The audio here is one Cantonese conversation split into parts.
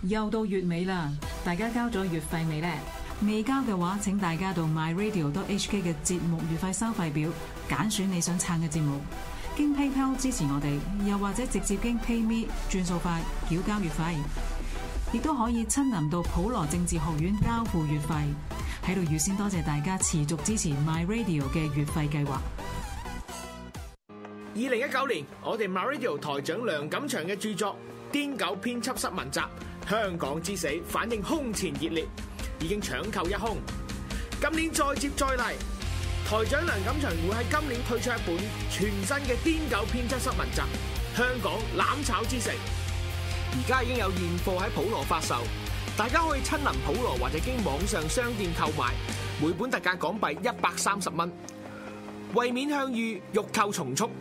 又到月尾啦，大家交咗月費未呢？未交嘅話，請大家到 myradio.hk 嘅節目月費收費表揀選你想撐嘅節目，經 PayPal 支持我哋，又或者直接經 PayMe 轉數快繳交月費，亦都可以親臨到普羅政治學院交付月費。喺度預先多謝大家持續支持 myradio 嘅月費計劃。 2019年，我哋 MyRadio 台長梁錦祥嘅著作《癲狗編輯室文集：香港之死》反應空前熱烈，已經搶購一空。今年再接再厲，台長梁錦祥會喺今年推出一本全新嘅《癲狗編輯室文集：香港攬炒之城》，而家已經有現貨喺普羅發售，大家可以親臨普羅或者經網上商店購買，每本特價港幣130蚊，為免向隅，欲購從速。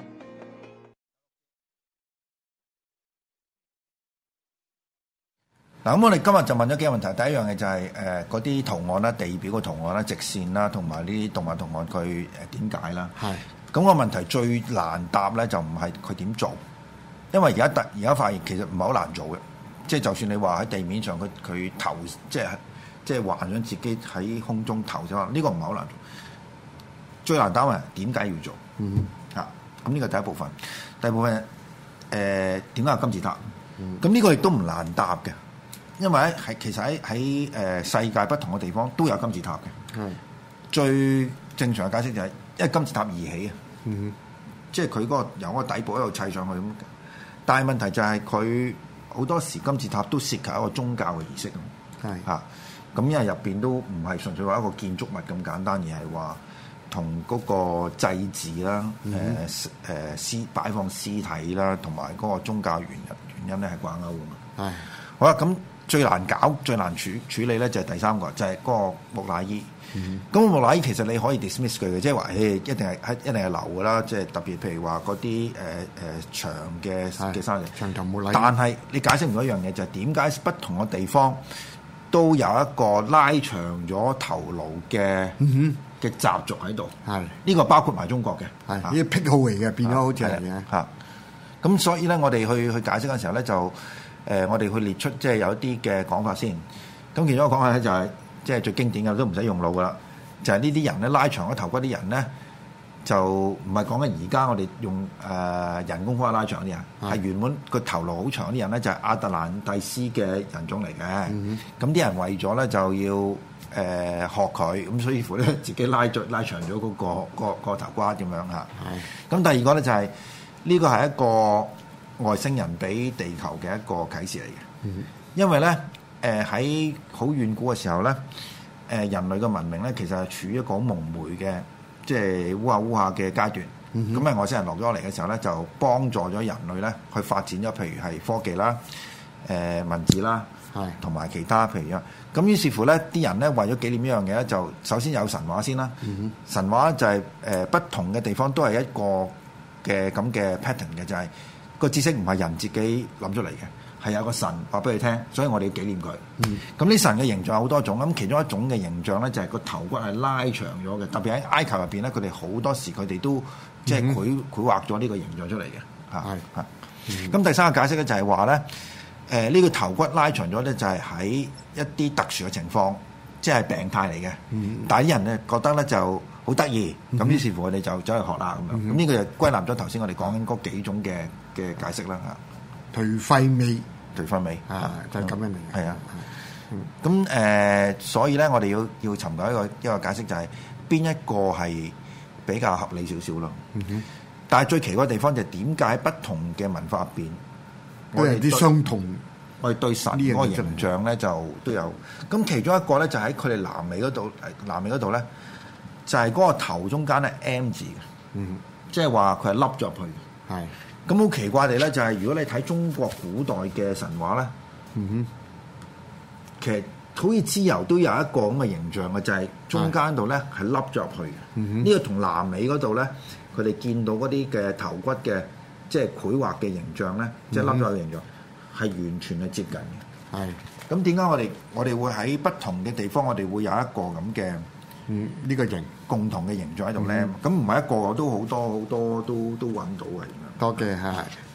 嗱，咁我哋今日就問咗幾個問題。第一樣嘢就係嗰啲圖案啦、地表嘅圖案啦、直線啦，同埋呢啲動物圖案，佢點解啦？係。咁個問題最難答咧，就唔係佢點做，因為而家發現其實唔係好難做嘅。即係就算你話喺地面上佢投，即係幻想自己喺空中投啫嘛，呢個唔係好難做。最難答係點解要做？咁呢個第一部分。第二部分點解有金字塔？咁呢個亦都唔難答嘅。因為其實喺世界不同嘅地方都有金字塔嘅。最正常嘅解釋就係因為金字塔而起啊。即係佢嗰個由嗰個底部一路砌上去咁。但係問題就係佢好多時金字塔都涉及一個宗教嘅儀式啊。咁因為入邊都唔係純粹話一個建築物咁簡單，而係話同嗰個祭祀啦、擺放屍體啦，同埋嗰個宗教原因咧係掛鈎㗎嘛。好啦，咁最難搞、最難處理咧就係第三個，就係、是、嗰個木乃伊。咁木乃伊其實你可以 dismiss 佢嘅，即係話一定係流㗎啦。即係特別譬如話嗰啲長嘅山石，長頭木乃伊。但係你解釋唔到一樣嘢，就係點解不同嘅地方都有一個拉長咗頭顱嘅習俗喺度？呢個包括埋中國嘅，呢啲癖好嚟嘅，變咗好似係嘅嚇。咁所以咧，我哋去解釋嘅時候咧就。我哋去列出即係有一啲嘅講法先。咁其中一個講法咧就係即係最經典嘅，都唔使用腦噶啦。就係呢啲人咧拉長咗頭骨啲人咧，就唔係講緊而家我哋用人工方法拉長啲人，係原本個頭顱好長啲人咧，就係亞特蘭蒂斯嘅人種嚟嘅。咁啲人為咗咧就要學佢，咁所以乎咧自己拉長咗嗰個頭骨咁樣嚇。咁第二個咧就係呢個係一個外星人俾地球嘅一個啟示嚟嘅。因為咧喺好遠古嘅時候咧，人類嘅文明咧其實係處於一個好蒙昧嘅，即係烏下嘅階段。咁外星人落咗嚟嘅時候咧，就幫助咗人類咧去發展咗，譬如係科技啦、文字啦，同埋其他譬如咁。於是乎咧，啲人咧為咗紀念呢樣嘢咧，就首先有神話先啦。神話就係不同嘅地方都係一個嘅咁嘅 pattern 嘅，就係個知識唔係人自己諗出嚟嘅，係有個神話俾佢聽，所以我哋要紀念佢。咁呢神嘅形象有好多種，咁其中一種嘅形象咧就係個頭骨係拉長咗嘅，特別喺埃及入邊咧，佢哋好多時佢哋都即係繪畫咗呢個形象出嚟嘅。咁第三個解釋咧就係話咧，呢個頭骨拉長咗咧就係喺一啲特殊嘅情況，即係病態嚟嘅。但係啲人咧覺得咧就好得意，咁於是乎我哋就走去學啦咁樣。咁呢個就歸納咗頭先我哋講緊嗰幾種嘅解釋啦嚇。頹廢美就係咁嘅名。係啊。咁所以咧我哋要尋求一個解釋，就係邊一個係比較合理少少咯。但係最奇怪嘅地方就係點解不同嘅文化入邊，我哋啲相同，我哋對神嗰個形象咧就都有。咁其中一個咧就喺佢哋南美嗰度咧，就係嗰個頭中間咧 M 字嘅，即係話佢係凹咗入去嘅。係。咁好奇怪地咧，就係如果你睇中國古代嘅神話咧，其實好似蚩尤都有一個咁嘅形象嘅，就係中間度咧係凹咗入去嘅。呢個同南美嗰度咧，佢哋見到嗰啲嘅頭骨嘅即係繪畫嘅形象咧，即係凹咗嘅形象係完全係接近嘅。係。咁點解我哋會喺不同嘅地方，我哋會有一個咁嘅呢個形共同嘅形象喺度咧？咁唔係一個都好多都揾到嘅。多嘅係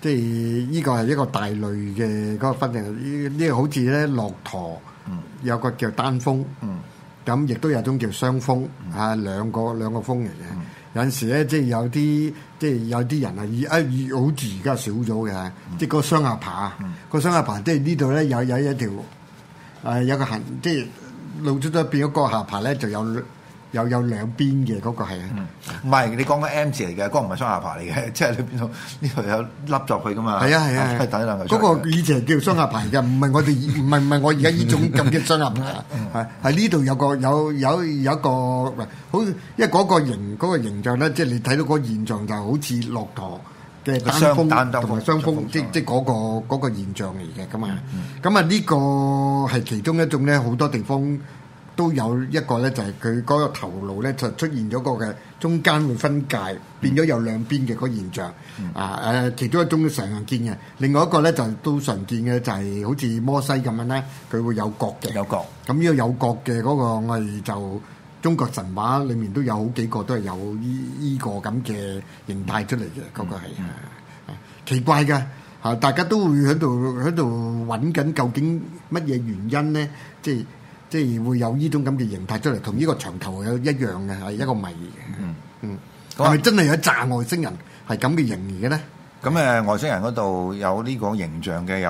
即係呢個係一個大類嘅嗰個分類。呢個好似咧駱駝，有個叫單峰，咁亦都有種叫雙峰，兩個峰嚟嘅。有陣時咧，即係有啲人係好似而家少咗嘅，即係個雙下巴，個雙下巴即係呢度咧有一條有個痕，即係露出咗變咗個下巴咧就有兩邊嘅嗰個係唔係你講緊 M 字嚟嘅，嗰個唔係雙下巴嚟嘅，即係你邊度呢度有凹咗去噶嘛？係啊， 等兩個。 嗰個以前叫雙下巴嘅，唔係我哋唔係我而家呢種咁嘅雙下巴，係呢度有一個好，因為嗰個形象咧，即係你睇到嗰個現象就好似駱駝嘅單峰同埋雙峰，即係嗰個現象嚟嘅咁啊。咁啊呢個係其中一種咧，好多地方都有一個咧，就係佢嗰個頭顱咧就出現咗個嘅中間會分界，變咗有兩邊嘅嗰個現象。其中一種常見嘅，另外一個咧就都常見嘅就係好似摩西咁樣咧，佢會有角嘅。有角。咁呢個有角嘅嗰個我哋就中國神話裡面都有好幾個都係有依個咁嘅形態出嚟嘅，嗰個係奇怪嘅嚇，大家都會喺度揾緊究竟乜嘢原因咧？即係會有呢種咁嘅形態出嚟，同呢個長頭有一樣嘅，係一個謎嘅。係咪真係有一紮外星人係咁嘅形嘅咧？ 咁外星人嗰度有呢個形象嘅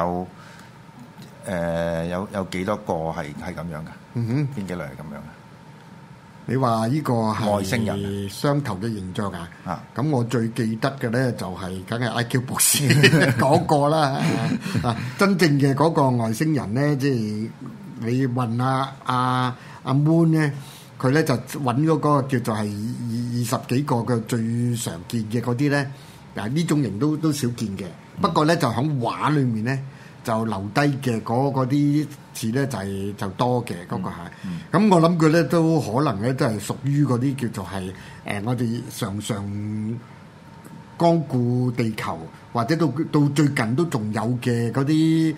有幾多個係咁樣嘅？邊幾類係咁樣嘅？ 你話呢個係外星人雙頭嘅形象啊？咁我最記得嘅咧就係梗係 IQ 博士嗰個啦。真正嘅嗰個外星人咧，即係。你問阿 Moon 咧，佢咧就揾咗嗰個叫做係20幾個嘅最常見嘅嗰啲咧，呢種型都少見嘅。不過咧就喺畫裏面咧就留低嘅嗰啲字咧就多嘅嗰個係。咁我諗佢咧都可能咧都係屬於嗰啲叫做係我哋常光顧地球，或者到最近都仲有嘅嗰啲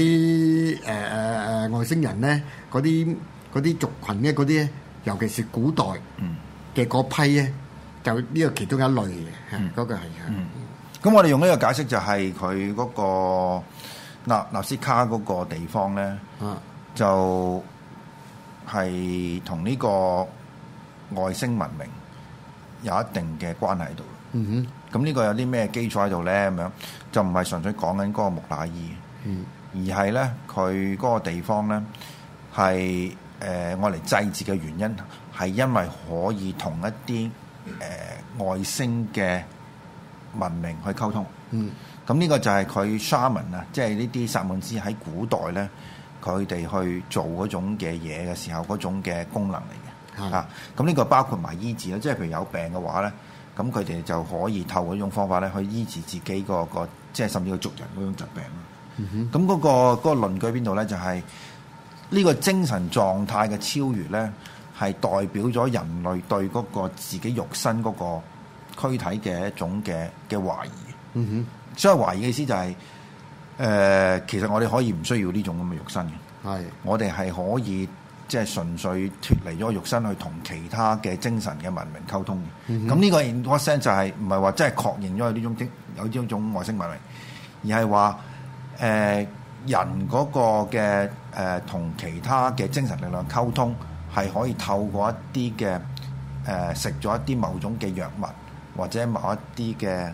外星人咧，嗰啲族群咧，嗰啲尤其是古代嘅嗰批咧，就呢個其中一類嘅，嗰個係。 咁我哋用呢個解釋就係佢嗰個納斯卡嗰個地方咧，就係同呢個外星文明有一定嘅關係喺度。咁呢個有啲咩基礎喺度咧？咁樣就唔係純粹講緊嗰個木乃伊，而係咧佢嗰個地方咧係愛嚟祭祀嘅原因係因為可以同一啲外星嘅文明去溝通。咁呢個就係佢 shaman 啊，即係呢啲薩滿師喺古代咧，佢哋去做嗰種嘅嘢嘅時候嗰種嘅功能嚟嘅。咁呢個包括埋醫治啦，即係譬如有病嘅話咧。咁佢哋就可以透過呢種方法咧，去醫治自己個即係甚至個族人嗰種疾病啦。咁嗰個論據邊度咧？就係呢個精神狀態嘅超越咧，係代表咗人類對嗰個自己肉身嗰個軀體嘅一種嘅懷疑。所以懷疑嘅意思就係其實我哋可以唔需要呢種咁嘅肉身嘅。我哋係可以。即係純粹脫離咗肉身去同其他嘅精神嘅文明溝通嘅，咁呢個 in what sense 就係唔係話真係確認咗有呢種外星文明，而係話人嗰個嘅同其他嘅精神力量溝通係可以透過一啲嘅食咗一啲某種嘅藥物或者某一啲嘅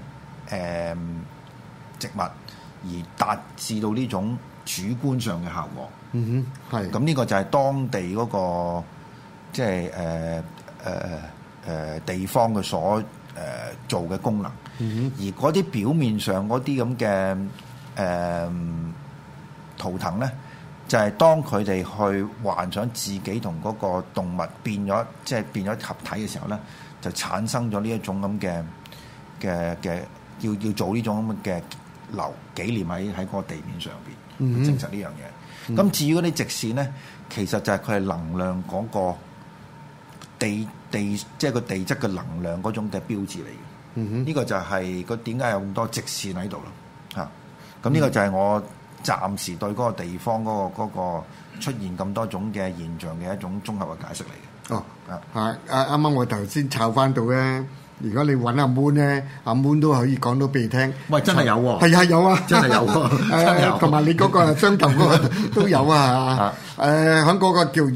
植物而達至到呢種主觀上嘅效果。係。咁呢個就係當地嗰個即係地方嘅所做嘅功能。而嗰啲表面上嗰啲咁嘅圖騰咧，就係當佢哋去幻想自己同嗰個動物變咗，即係變咗合體嘅時候咧，就產生咗呢一種咁嘅要做呢種咁嘅留紀念喺嗰個地面上邊，證實呢樣嘢。咁至於嗰啲直線咧，其實就係佢係能量嗰個地即係個地質嘅能量嗰種嘅標誌嚟嘅。呢個就係個點解有咁多直線喺度咯。嚇，咁呢個就係我暫時對嗰個地方嗰個出現咁多種嘅現象嘅一種綜合嘅解釋嚟嘅。 啱啱我頭先抄翻到咧， 如果你揾阿 Moon 咧，阿 Moon 都可以講到俾你聽。 喂，真係有喎！ 係啊，有啊， 真係有喎！真係有。 同埋你嗰個雙頭嗰個都有啊！喺嗰個叫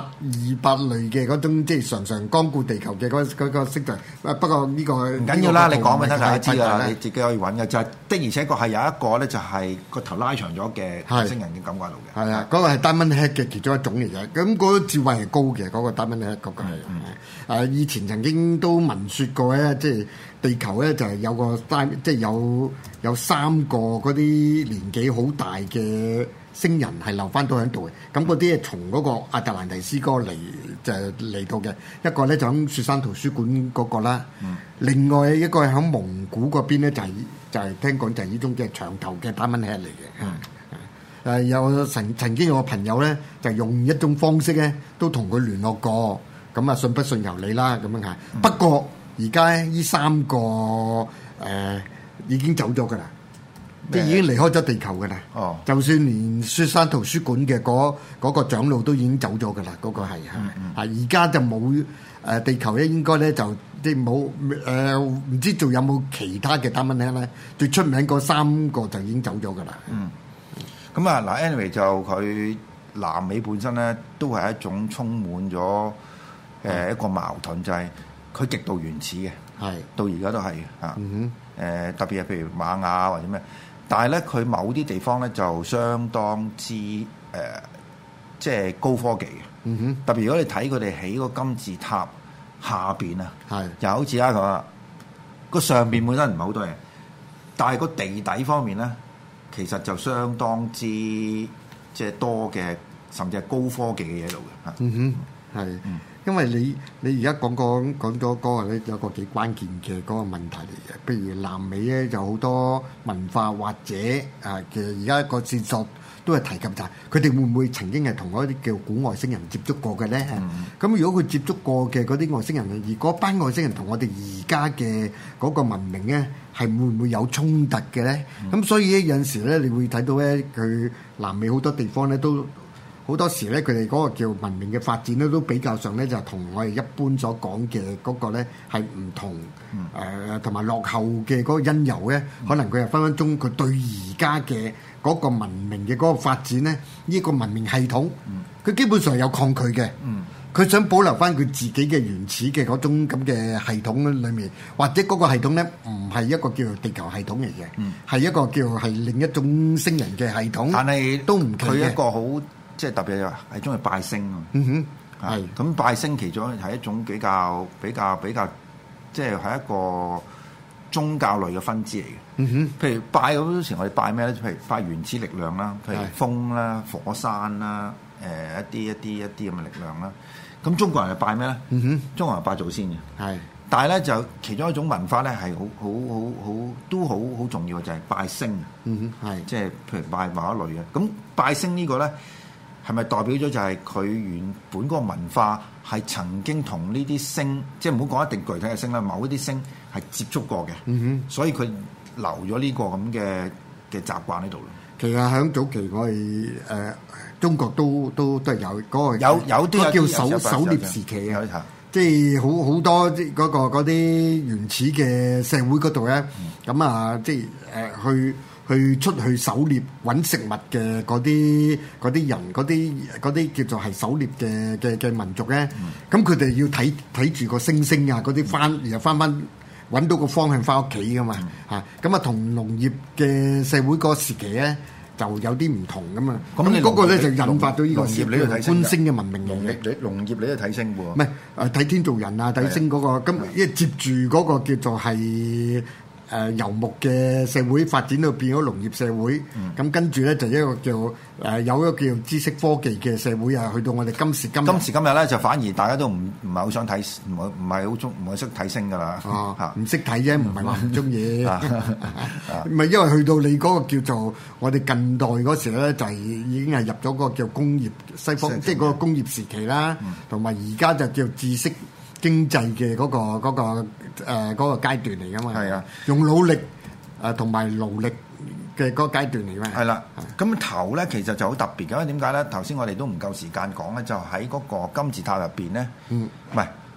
200類嘅嗰種，即係常常光顧地球嘅嗰個色就，不過呢個唔緊要啦，你講俾大家知㗎啦，你自己可以揾嘅。就係的而且確係有一個咧，就係個頭拉長咗嘅外星人嘅感覺度嘅。 係啊，嗰個係 Diamond Head 嘅其中一種嚟嘅。咁嗰個智慧係高嘅，嗰個 Diamond Head 嗰個係。以前曾經都聞説過咧，即係地球咧就係有個即係有3個嗰啲年紀好大嘅星人係留翻到喺度嘅。咁嗰啲係從嗰個亞特蘭提斯嗰個嚟到嘅。一個咧就喺雪山圖書館嗰個啦。另外一個係喺蒙古嗰邊咧，就係聽講就係呢種嘅長頭嘅 Diamond Head 嚟嘅。有曾經有個朋友咧，就用一種方式咧，都同佢聯絡過。咁啊，信不信由你啦，咁樣嚇。不過而家呢3個已經走咗㗎啦，即係已經離開咗地球㗎啦。哦，就算連雪山圖書館嘅嗰個長老都已經走咗㗎啦，嗰個係而家就冇地球咧，應該咧就即係冇唔知仲有冇其他嘅 Diamond Head咧？最出名嗰3個就已經走咗㗎啦。 咁啊嗱 ，anyway 就佢南美本身咧都係一種充滿咗。一個矛盾就係佢極度原始嘅，到而家都係啊。特別係譬如瑪雅或者咩，但係咧佢某啲地方咧就相當之即係高科技嘅。特別如果你睇佢哋起個金字塔下邊啊，又好似佢話個上邊本身唔係好多嘢，但係個地底方面咧，其實就相當之即係多嘅，甚至係高科技嘅嘢度嘅嚇。 因為你而家講咗嗰個咧，有個幾關鍵嘅嗰個問題嚟嘅。譬如南美咧，就好多文化或者其實而家個線索都係提及就係佢哋會唔會曾經係同嗰啲叫古外星人接觸過嘅咧？咁如果佢接觸過嘅嗰啲外星人，而嗰班外星人同我哋而家嘅嗰個文明咧，係會唔會有衝突嘅咧？咁所以咧有陣時咧，你會睇到咧，佢南美好多地方咧都。好多時咧，佢哋嗰個叫文明嘅發展咧，都比較上咧就同我哋一般所講嘅嗰個咧係唔同，同埋落後嘅嗰個因由咧，可能佢係分分鐘佢對而家嘅嗰個文明嘅嗰個發展咧，呢個文明系統，佢基本上有抗拒嘅，佢想保留翻佢自己嘅原始嘅嗰種咁嘅系統裏面，或者嗰個系統咧唔係一個叫做地球系統嚟嘅，係一個叫係另一種星人嘅系統， 但係都唔佢一個好。即係特別係中意拜星啊！係咁拜星，其中係一種比較，即係係一個宗教類嘅分支嚟嘅。譬如拜嗰陣時，我哋拜咩咧？譬如拜原始力量啦，譬如風啦、火山啦，一啲咁嘅力量啦。咁中國人係拜咩咧？中國人拜祖先嘅。係，但係咧就其中一種文化咧係都好重要嘅，就係拜星。係，即係譬如拜某一類嘅。咁拜星呢個咧。係咪代表咗就係佢原本嗰個文化係曾經同呢啲星，即係唔好講一定具體嘅星啦，某一啲星係接觸過嘅，所以佢留咗呢個咁嘅習慣喺度咯。 其實喺早期我哋中國都係有嗰個有啲叫狩獵時期啊，即係好多嗰啲原始嘅社會嗰度咧，咁即係去出去狩獵揾食物嘅嗰啲人，嗰啲叫做係狩獵嘅民族咧，咁佢哋要睇住個星星啊，嗰啲然後翻揾到個方向翻屋企噶嘛嚇，咁同農業嘅社會嗰個時期咧就有啲唔同噶嘛。咁嗰個咧就引發到呢個觀星嘅文明嚟嘅。 農業你都睇星喎？ 唔係睇天造人啊，睇星嗰個咁，因為接住嗰個叫做係。遊牧嘅社會發展到變咗農業社會，咁跟住咧就一個叫有一個叫知識科技嘅社會啊，去到我哋今時今日咧就反而大家都唔係好想睇，唔係識睇星噶啦，唔識睇啫，唔係話唔中意，唔係因為去到你嗰個叫做我哋近代嗰時咧，就係已經係入咗個叫工業西方，即係嗰個工業時期啦，同埋而家就叫知識經濟嘅嗰個階段嚟噶嘛，係啊，用努力同埋勞力嘅嗰個階段嚟嘛，係啦。咁頭咧其實就好特別嘅，因為點解咧？頭先我哋都唔夠時間講咧，就喺嗰個金字塔入邊咧，唔係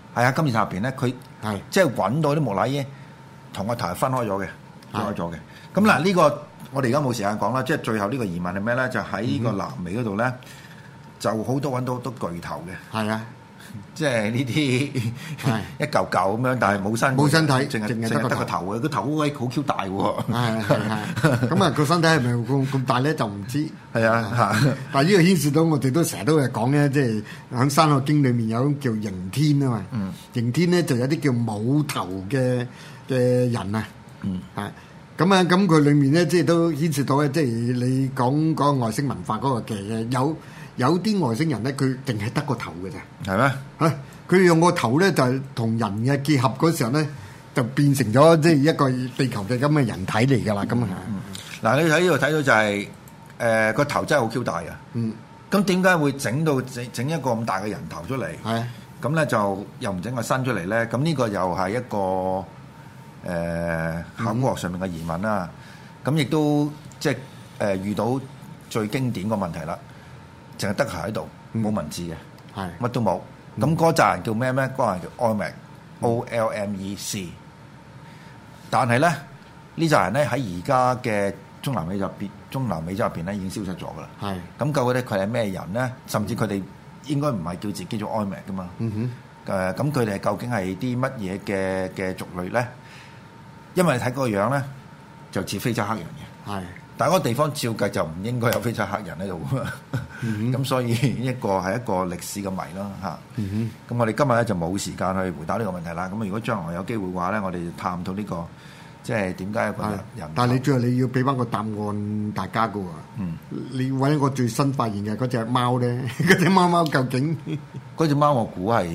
係啊，金字塔入邊咧，佢即係揾到啲木乃伊同個頭係分開咗嘅，分開咗嘅。咁嗱，呢個我哋而家冇時間講啦，即係最後呢個疑問係咩咧？就喺呢個南美嗰度咧，就好多揾到好多巨頭嘅。 係啊。 即係呢啲一嚿嚿咁樣，但係冇身體，淨係得個頭嘅，個頭位好 Q 大喎。 係。咁啊，個身體係咪咁大咧？就唔知。係啊， 但係呢個牽涉到我哋都成日都係講咧，即係喺《山海經》裏面有種叫刑天啊嘛。刑天咧就有啲叫冇頭嘅人啊。咁啊，咁佢裏面咧即係都牽涉到咧，即係你講嗰個外星文化嗰個嘅有啲外星人咧，佢淨係得個頭嘅咋，係咩？嚇，佢用個頭咧就係同人嘅結合嗰時候咧，就變成咗即係一個地球嘅咁嘅人體嚟㗎啦。咁啊， 嗱，你喺呢度睇到就係個頭真係好 Q 大嘅。咁點解會整一個咁大嘅人頭出嚟？係。咁咧就又唔整個身出嚟咧？咁呢個又係一個考古學上面嘅疑問啦。咁亦都即係遇到最經典個問題啦。淨係得佢喺度，冇文字嘅，乜都冇。咁嗰扎人叫咩？嗰個人叫 Olmec，O-L-M-E-C。但係咧，呢扎人咧喺而家嘅中南美洲入邊咧已經消失咗噶啦。咁究竟佢係咩人咧？甚至佢哋應該唔係叫自己做 Olmec 噶嘛。咁佢哋究竟係啲乜嘢嘅族類咧？因為你睇嗰個樣咧，就似非洲黑人嘅。但係嗰個地方照計就唔應該有非洲黑人喺度，咁所以係一個歷史嘅謎咯嚇。咁我哋今日咧就冇時間去回答呢個問題啦。咁如果將來有機會嘅話咧，我哋就探討呢個即係點解一個人。但係你最後你要俾翻個答案大家嘅喎。你揾一個最新發現嘅嗰隻貓咧，嗰隻貓究竟嗰隻貓我估係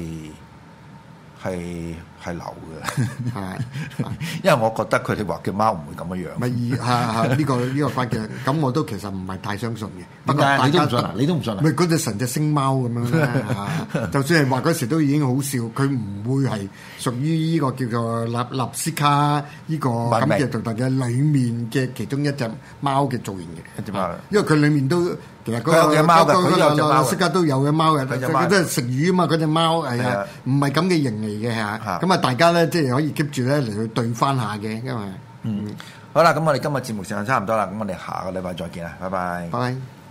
流嘅，因為我覺得佢哋畫嘅貓唔會咁樣樣。咪呢個關鍵，咁我都其實唔係太相信嘅。點解你都唔信啊？你都唔信啊？咪嗰隻神隻星貓咁樣啦，就算係畫嗰時都已經好笑，佢唔會係屬於呢個叫做納斯卡呢個咁嘅獨特嘅裡面嘅其中一隻貓嘅造型嘅一隻貓，因為佢裡面都。其實佢有隻貓嘅，佢有隻貓，色格都有嘅貓嘅，佢都係食魚啊嘛！嗰隻貓係啊，唔係咁嘅型嚟嘅嚇。咁啊，大家咧即係可以 keep 住咧嚟去對翻下嘅，因為好啦，咁我哋今日節目時間差唔多啦，咁我哋下個禮拜再見啦，拜拜。拜拜。